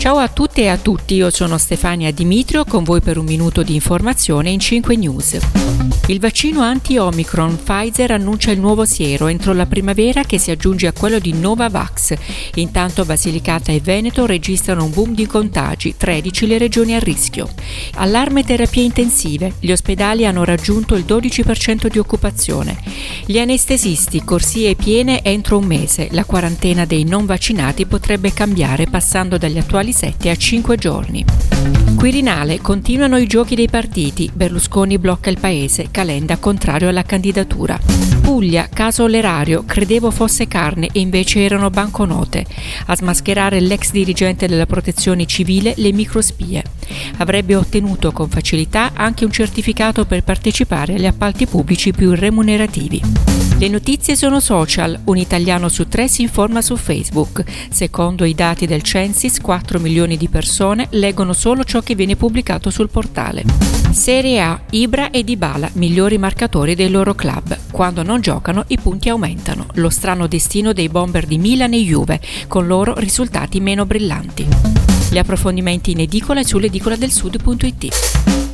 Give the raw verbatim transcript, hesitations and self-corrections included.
Ciao a tutte e a tutti, io sono Stefania Dimitrio con voi per un minuto di informazione in cinque News. Il vaccino anti-Omicron Pfizer annuncia il nuovo siero entro la primavera che si aggiunge a quello di Novavax. Intanto Basilicata e Veneto registrano un boom di contagi, tredici le regioni a rischio. Allarme terapie intensive, gli ospedali hanno raggiunto il dodici per cento di occupazione. Gli anestesisti, corsie piene entro un mese, la quarantena dei non vaccinati potrebbe cambiare passando dagli attuali sette a cinque giorni. Quirinale, continuano i giochi dei partiti, Berlusconi blocca il paese, Calenda contrario alla candidatura. Puglia, caso l'erario, credevo fosse carne e invece erano banconote. A smascherare l'ex dirigente della protezione civile le microspie. Avrebbe ottenuto con facilità anche un certificato per partecipare agli appalti pubblici più remunerativi. Le notizie sono social, un italiano su tre si informa su Facebook. Secondo i dati del Censis, quattro milioni di persone leggono solo ciò che viene pubblicato sul portale. Serie A, Ibra e Dybala, migliori marcatori dei loro club. Quando non giocano i punti aumentano. Lo strano destino dei bomber di Milan e Juve, con loro risultati meno brillanti. Gli approfondimenti in edicola e sull'edicola del sud punto it.